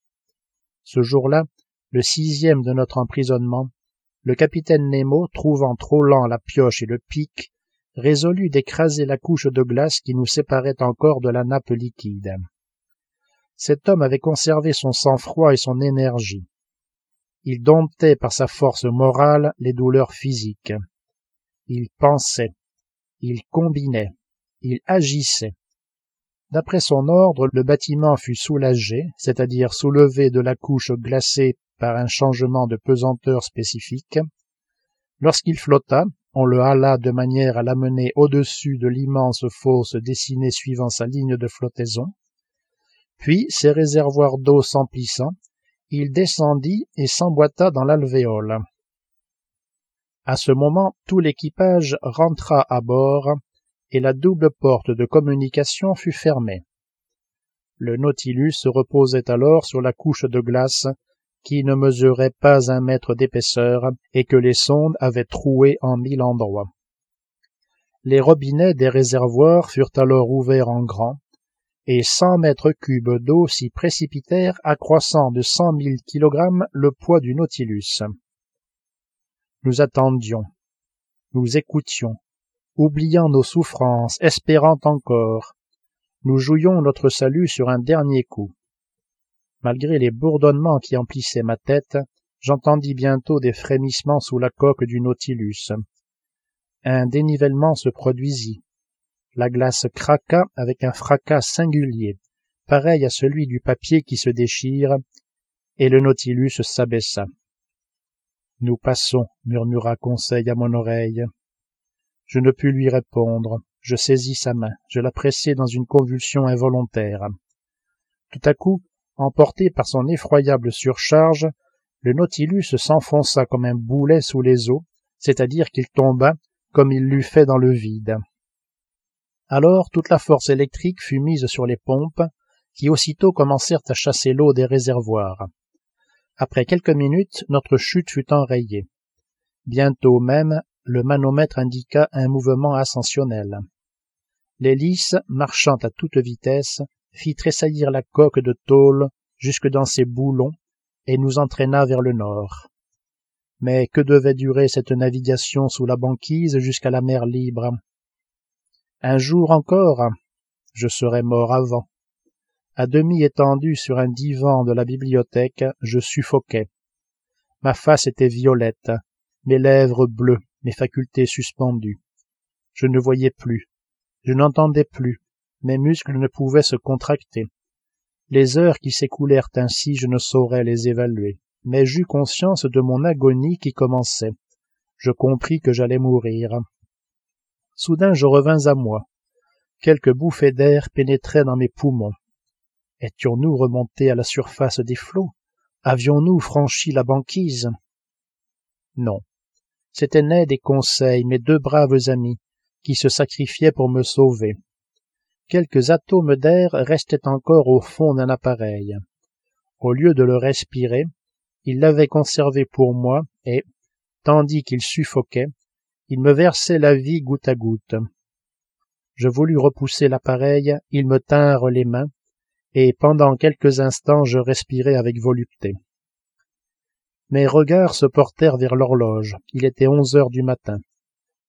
Ce jour-là, le 6e de notre emprisonnement, le capitaine Nemo, trouvant trop lent la pioche et le pic, résolut d'écraser la couche de glace qui nous séparait encore de la nappe liquide. Cet homme avait conservé son sang-froid et son énergie. Il domptait par sa force morale les douleurs physiques. Il pensait, il combinait, il agissait. D'après son ordre, le bâtiment fut soulagé, c'est-à-dire soulevé de la couche glacée par un changement de pesanteur spécifique. Lorsqu'il flotta, on le hala de manière à l'amener au-dessus de l'immense fosse dessinée suivant sa ligne de flottaison. Puis, ses réservoirs d'eau s'emplissant, il descendit et s'emboîta dans l'alvéole. À ce moment, tout l'équipage rentra à bord et la double porte de communication fut fermée. Le Nautilus se reposait alors sur la couche de glace qui ne mesurait pas 1 mètre d'épaisseur et que les sondes avaient trouée en 1000 endroits. Les robinets des réservoirs furent alors ouverts en grand, et 100 mètres cubes d'eau s'y précipitèrent, accroissant de 100 000 kilogrammes le poids du Nautilus. Nous attendions, nous écoutions, oubliant nos souffrances, espérant encore. Nous jouions notre salut sur un dernier coup. Malgré les bourdonnements qui emplissaient ma tête, j'entendis bientôt des frémissements sous la coque du Nautilus. Un dénivellement se produisit. La glace craqua avec un fracas singulier, pareil à celui du papier qui se déchire, et le Nautilus s'abaissa. « Nous passons, » murmura Conseil à mon oreille. Je ne pus lui répondre. Je saisis sa main, je la pressai dans une convulsion involontaire. Tout à coup, emporté par son effroyable surcharge, le Nautilus s'enfonça comme un boulet sous les eaux, c'est-à-dire qu'il tomba comme il l'eût fait dans le vide. Alors toute la force électrique fut mise sur les pompes, qui aussitôt commencèrent à chasser l'eau des réservoirs. Après quelques minutes, notre chute fut enrayée. Bientôt même, le manomètre indiqua un mouvement ascensionnel. L'hélice, marchant à toute vitesse, fit tressaillir la coque de tôle jusque dans ses boulons et nous entraîna vers le nord. Mais que devait durer cette navigation sous la banquise jusqu'à la mer libre? Un jour encore, je serais mort avant. À demi étendu sur un divan de la bibliothèque, je suffoquais. Ma face était violette, mes lèvres bleues, mes facultés suspendues. Je ne voyais plus, je n'entendais plus, mes muscles ne pouvaient se contracter. Les heures qui s'écoulèrent ainsi, je ne saurais les évaluer, mais j'eus conscience de mon agonie qui commençait. Je compris que j'allais mourir. Soudain je revins à moi. Quelques bouffées d'air pénétraient dans mes poumons. Étions-nous remontés à la surface des flots? Avions-nous franchi la banquise? Non. C'étaient Ned et Conseil, mes 2 braves amis, qui se sacrifiaient pour me sauver. Quelques atomes d'air restaient encore au fond d'un appareil. Au lieu de le respirer, ils l'avaient conservé pour moi et, tandis qu'ils suffoquaient, ils me versaient la vie goutte à goutte. Je voulus repousser l'appareil, ils me tinrent les mains, et pendant quelques instants je respirai avec volupté. Mes regards se portèrent vers l'horloge, il était 11 heures du matin.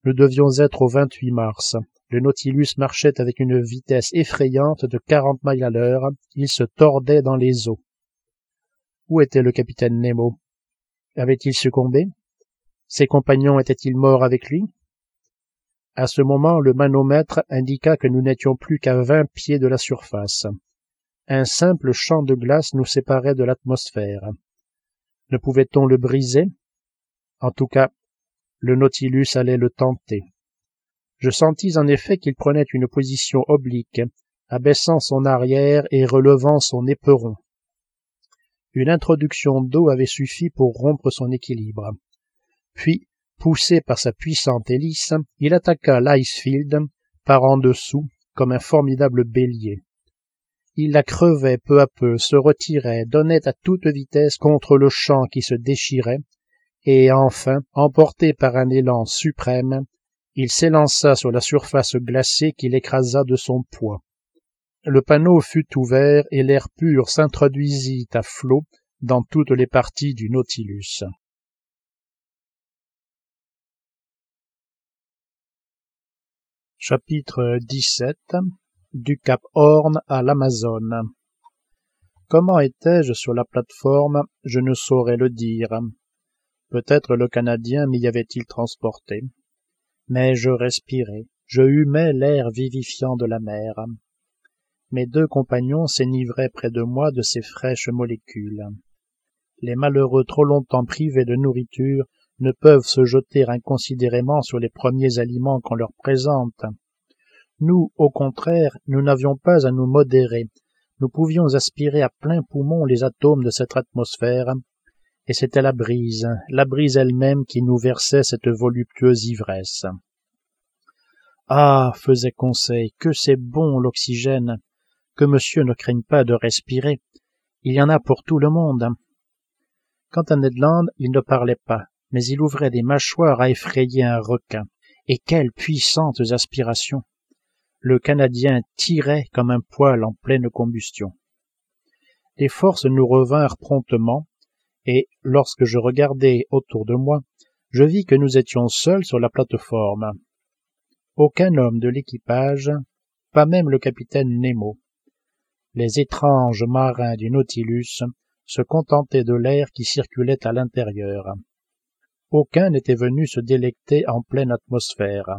Nous devions être au 28 mars. Le Nautilus marchait avec une vitesse effrayante de 40 miles à l'heure. Il se tordait dans les eaux. Où était le capitaine Nemo? Avait-il succombé? Ses compagnons étaient-ils morts avec lui? À ce moment, le manomètre indiqua que nous n'étions plus qu'à 20 pieds de la surface. Un simple champ de glace nous séparait de l'atmosphère. Ne pouvait-on le briser? En tout cas, le Nautilus allait le tenter. Je sentis en effet qu'il prenait une position oblique, abaissant son arrière et relevant son éperon. Une introduction d'eau avait suffi pour rompre son équilibre. Puis, poussé par sa puissante hélice, il attaqua l'Icefield par en dessous comme un formidable bélier. Il la crevait peu à peu, se retirait, donnait à toute vitesse contre le champ qui se déchirait, et enfin, emporté par un élan suprême, il s'élança sur la surface glacée qui l'écrasa de son poids. Le panneau fut ouvert et l'air pur s'introduisit à flot dans toutes les parties du Nautilus. Chapitre 17 Du Cap Horn à l'Amazone. Comment étais-je sur la plate-forme, je ne saurais le dire. Peut-être le Canadien m'y avait-il transporté. Mais je respirais, je humais l'air vivifiant de la mer. Mes deux compagnons s'enivraient près de moi de ces fraîches molécules. Les malheureux trop longtemps privés de nourriture ne peuvent se jeter inconsidérément sur les premiers aliments qu'on leur présente. Nous, au contraire, nous n'avions pas à nous modérer. Nous pouvions aspirer à plein poumon les atomes de cette atmosphère, et c'était la brise elle-même qui nous versait cette voluptueuse ivresse. Ah, faisait Conseil, que c'est bon l'oxygène, que monsieur ne craigne pas de respirer, il y en a pour tout le monde. Quant à Ned Land, il ne parlait pas, mais il ouvrait des mâchoires à effrayer un requin. Et quelles puissantes aspirations! Le Canadien tirait comme un poêle en pleine combustion. Les forces nous revinrent promptement, et, lorsque je regardai autour de moi, je vis que nous étions seuls sur la plate-forme. Aucun homme de l'équipage, pas même le capitaine Nemo. Les étranges marins du Nautilus se contentaient de l'air qui circulait à l'intérieur. Aucun n'était venu se délecter en pleine atmosphère.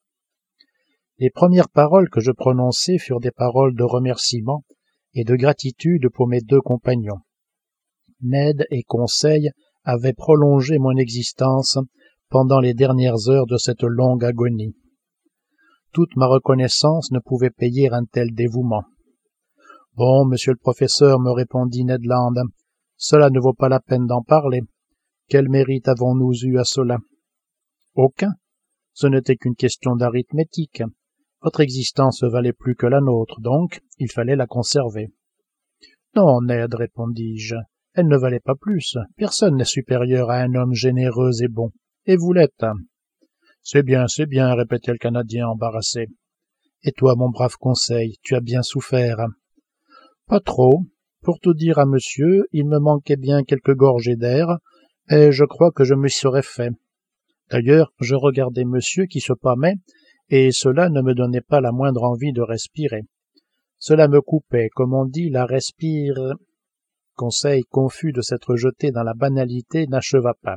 Les premières paroles que je prononçai furent des paroles de remerciement et de gratitude pour mes deux compagnons. Ned et Conseil avaient prolongé mon existence pendant les dernières heures de cette longue agonie. Toute ma reconnaissance ne pouvait payer un tel dévouement. « Bon, monsieur le professeur, me répondit Ned Land, cela ne vaut pas la peine d'en parler. Quel mérite avons-nous eu à cela? Aucun. Ce n'était qu'une question d'arithmétique. Votre existence valait plus que la nôtre, donc il fallait la conserver. Non, Ned, répondis-je, elle ne valait pas plus. Personne n'est supérieur à un homme généreux et bon. Et vous l'êtes. C'est bien, répétait le Canadien embarrassé. Et toi, mon brave Conseil, tu as bien souffert. Pas trop. Pour tout dire à monsieur, il me manquait bien quelques gorgées d'air, et je crois que je me serais fait. D'ailleurs, je regardais monsieur qui se pâmait, et cela ne me donnait pas la moindre envie de respirer. Cela me coupait, comme on dit, la respire... Conseil, confus de s'être jeté dans la banalité, n'acheva pas.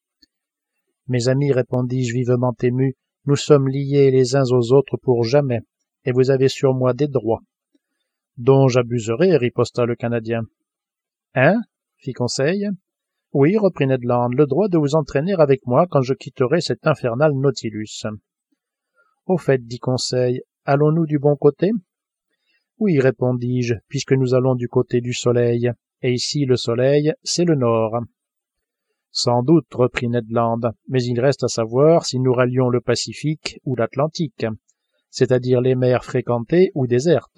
Mes amis, répondis-je vivement ému, nous sommes liés les uns aux autres pour jamais, et vous avez sur moi des droits. Dont j'abuserai, riposta le Canadien. Hein? Fit Conseil. Oui, reprit Ned Land, le droit de vous entraîner avec moi quand je quitterai cet infernal Nautilus. Au fait, dit Conseil, allons-nous du bon côté? Oui, répondis-je, puisque nous allons du côté du soleil, et ici le soleil, c'est le nord. Sans doute, reprit Ned Land, mais il reste à savoir si nous rallions le Pacifique ou l'Atlantique, c'est-à-dire les mers fréquentées ou désertes.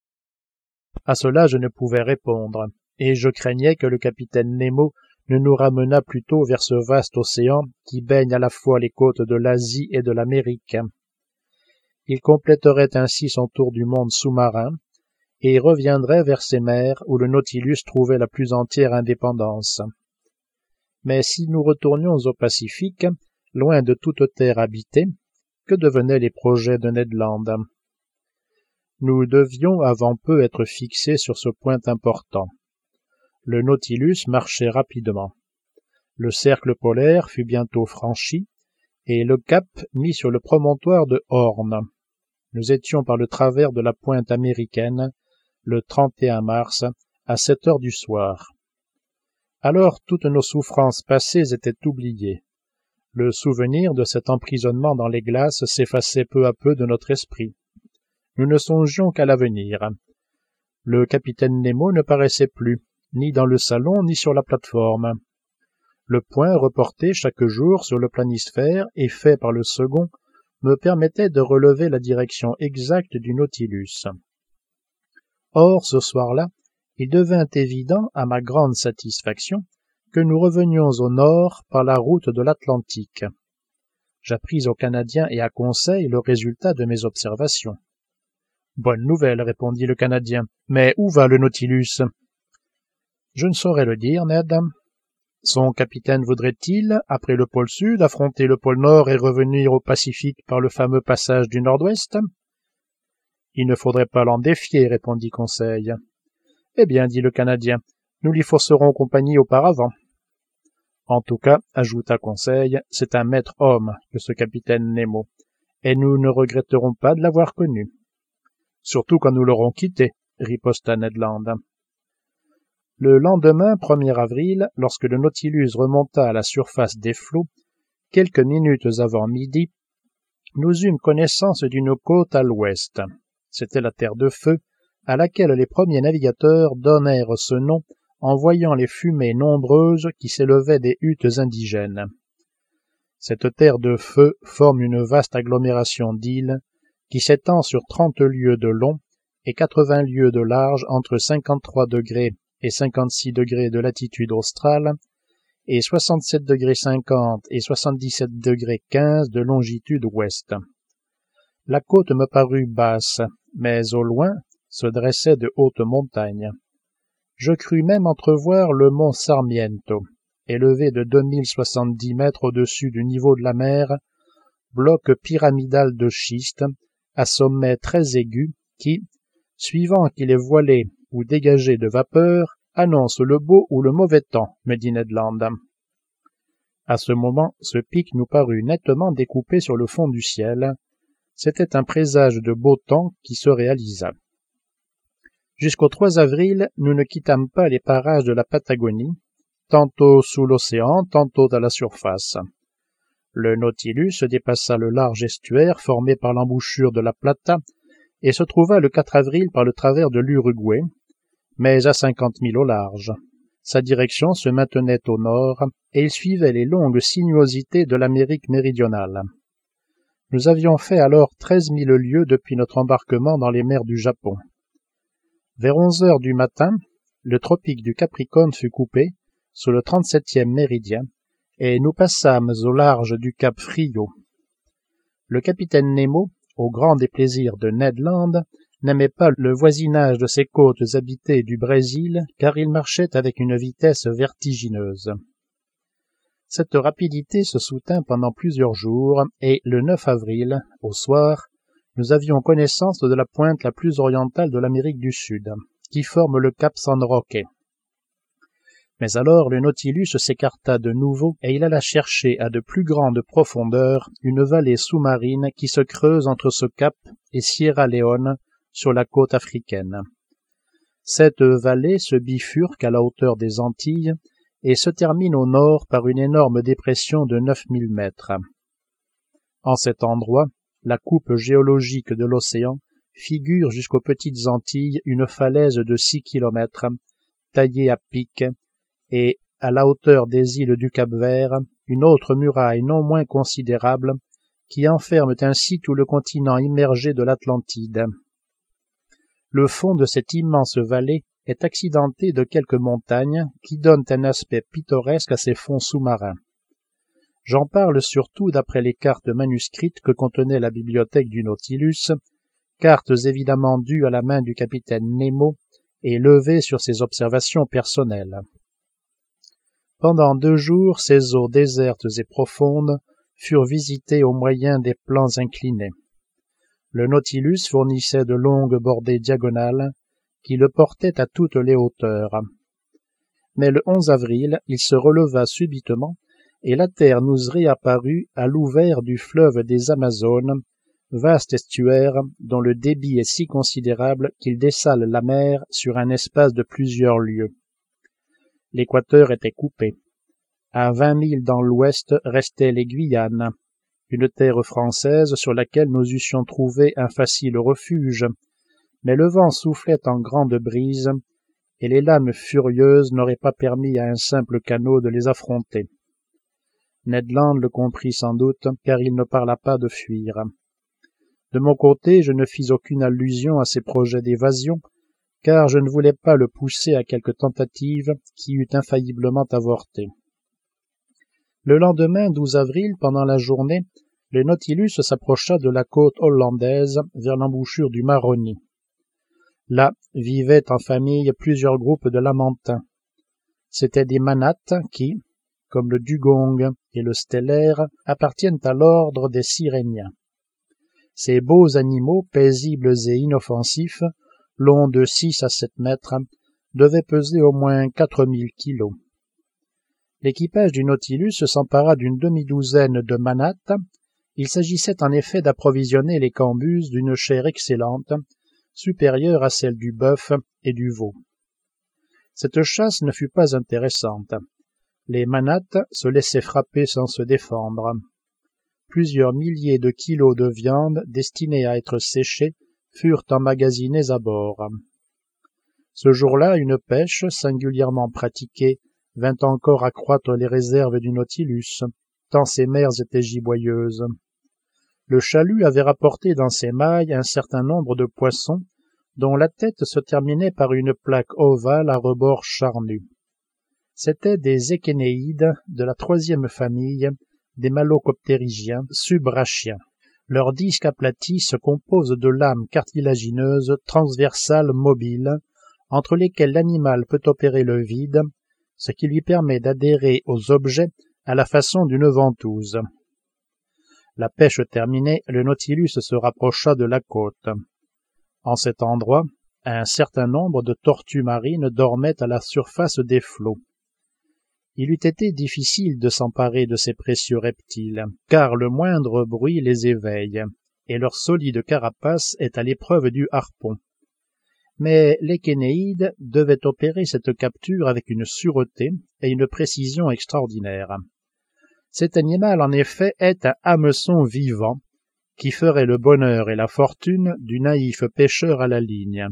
À cela je ne pouvais répondre, et je craignais que le capitaine Nemo ne nous ramenât plutôt vers ce vaste océan qui baigne à la fois les côtes de l'Asie et de l'Amérique. Il compléterait ainsi son tour du monde sous-marin, et reviendrait vers ces mers où le Nautilus trouvait la plus entière indépendance. Mais si nous retournions au Pacifique, loin de toute terre habitée, que devenaient les projets de Ned Land. Nous devions avant peu être fixés sur ce point important. Le Nautilus marchait rapidement. Le cercle polaire fut bientôt franchi, et le cap mis sur le promontoire de Horn. Nous étions par le travers de la pointe américaine, le 31 mars, à 7 heures du soir. Alors toutes nos souffrances passées étaient oubliées. Le souvenir de cet emprisonnement dans les glaces s'effaçait peu à peu de notre esprit. Nous ne songions qu'à l'avenir. Le capitaine Nemo ne paraissait plus, ni dans le salon ni sur la plate-forme. Le point reporté chaque jour sur le planisphère et fait par le second me permettait de relever la direction exacte du Nautilus. Or, ce soir-là, il devint évident, à ma grande satisfaction, que nous revenions au nord par la route de l'Atlantique. J'appris au Canadien et à Conseil le résultat de mes observations. « Bonne nouvelle, répondit le Canadien. Mais où va le Nautilus? Je ne saurais le dire, Ned. Son capitaine voudrait-il, après le pôle Sud, affronter le pôle Nord et revenir au Pacifique par le fameux passage du Nord-Ouest? Il ne faudrait pas l'en défier, répondit Conseil. Eh bien, dit le Canadien, nous lui forcerons compagnie auparavant. En tout cas, ajouta Conseil, c'est un maître homme que ce capitaine Nemo, et nous ne regretterons pas de l'avoir connu. Surtout quand nous l'aurons quitté, riposta Ned Land. Le lendemain, 1er avril, lorsque le Nautilus remonta à la surface des flots, quelques minutes avant midi, nous eûmes connaissance d'une côte à l'ouest. C'était la Terre de Feu, à laquelle les premiers navigateurs donnèrent ce nom en voyant les fumées nombreuses qui s'élevaient des huttes indigènes. Cette Terre de Feu forme une vaste agglomération d'îles qui s'étend sur 30 lieues de long et 80 lieues de large entre 53 degrés et 56 degrés de latitude australe et 67 degrés 50 et 77 degrés 15 de longitude ouest. La côte me parut basse, mais au loin se dressaient de hautes montagnes. Je crus même entrevoir le mont Sarmiento, élevé de 2070 mètres au-dessus du niveau de la mer, bloc pyramidal de schiste, à sommet très aigu, qui, suivant qu'il est voilé ou dégagé de vapeur, annonce le beau ou le mauvais temps, me dit Ned Land. À ce moment, ce pic nous parut nettement découpé sur le fond du ciel. C'était un présage de beau temps qui se réalisa. Jusqu'au 3 avril, nous ne quittâmes pas les parages de la Patagonie, tantôt sous l'océan, tantôt à la surface. Le Nautilus dépassa le large estuaire formé par l'embouchure de la Plata et se trouva le 4 avril par le travers de l'Uruguay, mais à 50 milles au large. Sa direction se maintenait au nord et il suivait les longues sinuosités de l'Amérique méridionale. Nous avions fait alors 13 000 lieues depuis notre embarquement dans les mers du Japon. Vers 11 heures du matin, le tropique du Capricorne fut coupé, sous le 37e méridien, et nous passâmes au large du cap Frio. Le capitaine Nemo, au grand déplaisir de Ned Land, n'aimait pas le voisinage de ces côtes habitées du Brésil, car il marchait avec une vitesse vertigineuse. Cette rapidité se soutint pendant plusieurs jours, et le 9 avril, au soir, nous avions connaissance de la pointe la plus orientale de l'Amérique du Sud, qui forme le cap San Roque. Mais alors le Nautilus s'écarta de nouveau et il alla chercher à de plus grandes profondeurs une vallée sous-marine qui se creuse entre ce cap et Sierra Leone sur la côte africaine. Cette vallée se bifurque à la hauteur des Antilles et se termine au nord par une énorme dépression de 9000 mètres. En cet endroit, la coupe géologique de l'océan figure jusqu'aux petites Antilles une falaise de 6 kilomètres, taillée à pic, et, à la hauteur des îles du Cap-Vert, une autre muraille non moins considérable, qui enferme ainsi tout le continent immergé de l'Atlantide. Le fond de cette immense vallée est accidenté de quelques montagnes qui donnent un aspect pittoresque à ces fonds sous-marins. J'en parle surtout d'après les cartes manuscrites que contenait la bibliothèque du Nautilus, cartes évidemment dues à la main du capitaine Nemo et levées sur ses observations personnelles. Pendant 2 jours, ces eaux désertes et profondes furent visités au moyen des plans inclinés. Le Nautilus fournissait de longues bordées diagonales qui le portaient à toutes les hauteurs. Mais le 11 avril, il se releva subitement et la terre nous réapparut à l'ouvert du fleuve des Amazones, vaste estuaire dont le débit est si considérable qu'il dessale la mer sur un espace de plusieurs lieues. L'équateur était coupé. À 20 milles dans l'ouest restaient les Guyanes, une terre française sur laquelle nous eussions trouvé un facile refuge, mais le vent soufflait en grande brise, et les lames furieuses n'auraient pas permis à un simple canot de les affronter. Ned Land le comprit sans doute, car il ne parla pas de fuir. De mon côté, je ne fis aucune allusion à ses projets d'évasion, car je ne voulais pas le pousser à quelque tentative qui eût infailliblement avorté. Le lendemain, 12 avril, pendant la journée, le Nautilus s'approcha de la côte hollandaise vers l'embouchure du Maroni. Là vivaient en famille plusieurs groupes de lamantins. C'étaient des manates qui, comme le dugong et le stellaire, appartiennent à l'ordre des siréniens. Ces beaux animaux, paisibles et inoffensifs, longs de 6 à 7 mètres, devaient peser au moins 4000 kilos. L'équipage du Nautilus s'empara d'une demi-douzaine de manates. Il s'agissait en effet d'approvisionner les cambuses d'une chair excellente, supérieure à celle du bœuf et du veau. Cette chasse ne fut pas intéressante. Les manates se laissaient frapper sans se défendre. Plusieurs milliers de kilos de viande destinés à être séchés furent emmagasinés à bord. Ce jour-là, une pêche singulièrement pratiquée vint encore accroître les réserves du Nautilus, tant ces mers étaient giboyeuses. Le chalut avait rapporté dans ses mailles un certain nombre de poissons, dont la tête se terminait par une plaque ovale à rebord charnu. C'étaient des échénéides de la 3e famille des malocoptérygiens subbrachiens. Leur disque aplati se compose de lames cartilagineuses transversales mobiles, entre lesquelles l'animal peut opérer le vide, ce qui lui permet d'adhérer aux objets à la façon d'une ventouse. La pêche terminée, le Nautilus se rapprocha de la côte. En cet endroit, un certain nombre de tortues marines dormaient à la surface des flots. Il eût été difficile de s'emparer de ces précieux reptiles, car le moindre bruit les éveille, et leur solide carapace est à l'épreuve du harpon. Mais l'échénéide devait opérer cette capture avec une sûreté et une précision extraordinaires. Cet animal, en effet, est un hameçon vivant, qui ferait le bonheur et la fortune du naïf pêcheur à la ligne.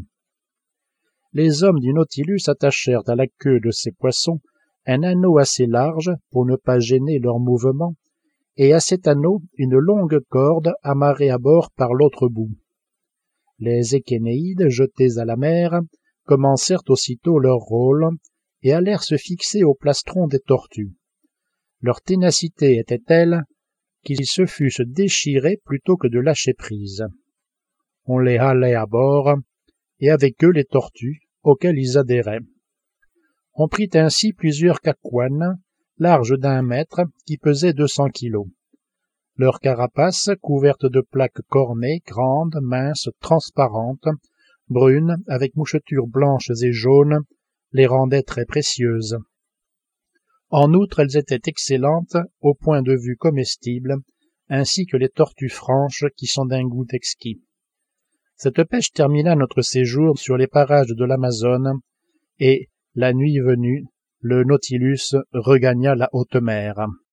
Les hommes du Nautilus attachèrent à la queue de ces poissons un anneau assez large pour ne pas gêner leurs mouvements, et à cet anneau une longue corde amarrée à bord par l'autre bout. Les échénéides, jetés à la mer, commencèrent aussitôt leur rôle et allèrent se fixer au plastron des tortues. Leur ténacité était telle qu'ils se fussent déchirés plutôt que de lâcher prise. On les halait à bord, et avec eux les tortues, auxquelles ils adhéraient. On prit ainsi plusieurs cacouannes, larges d'1 mètre, qui pesaient 200 kilos. Leurs carapaces, couvertes de plaques cornées, grandes, minces, transparentes, brunes, avec mouchetures blanches et jaunes, les rendaient très précieuses. En outre, elles étaient excellentes au point de vue comestible, ainsi que les tortues franches qui sont d'un goût exquis. Cette pêche termina notre séjour sur les parages de l'Amazone, et, la nuit venue, le Nautilus regagna la haute mer.